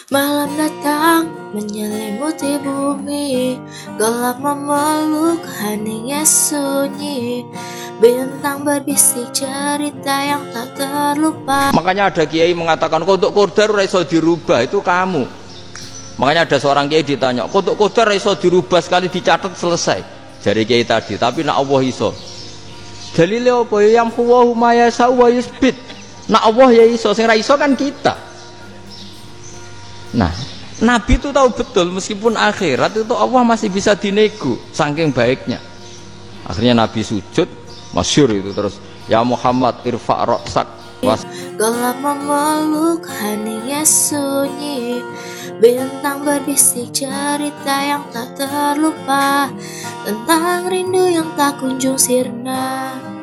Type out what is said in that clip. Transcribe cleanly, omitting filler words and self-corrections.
Malam datang menyelimuti bumi, gelap memeluk heningnya sunyi. Bintang berbisik cerita yang tak terlupa. Makanya ada kiai mengatakan kodok kodar iso dirubah, itu kamu. Makanya ada seorang kiai ditanya, kodok kodar iso dirubah sekali dicatat selesai. Dari kiai tadi, tapi nak Allah iso. Dalile apa ya yang huwa ma yasha wa yusbit. Nak Allah ya iso, sing ra iso kan kita. Nah, Nabi itu tahu betul meskipun akhirat itu Allah masih bisa dinego saking baiknya. Akhirnya Nabi sujud, masyhur itu terus, ya Muhammad irfa' ra'sak. Gelap memeluk heningnya sunyi. Bintang berbisik cerita yang tak terlupa, tentang rindu yang tak kunjung sirna.